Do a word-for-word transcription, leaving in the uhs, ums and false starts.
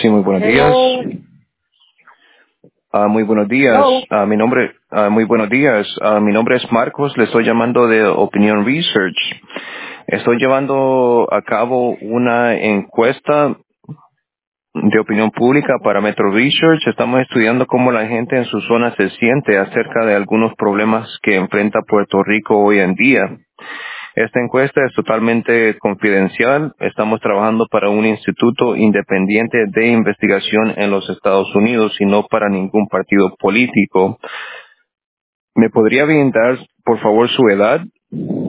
Sí, muy buenos días. Hello. Ah, muy buenos días. Hello. Ah, mi nombre, ah, muy buenos días. Ah, mi nombre es Marcos. Le estoy llamando de Opinion Research. Estoy llevando a cabo una encuesta de opinión pública para Metro Research. Estamos estudiando cómo la gente en su zona se siente acerca de algunos problemas que enfrenta Puerto Rico hoy en día. Esta encuesta es totalmente confidencial. Estamos trabajando para un instituto independiente de investigación en los Estados Unidos y no para ningún partido político. ¿Me podría brindar, por favor, su edad?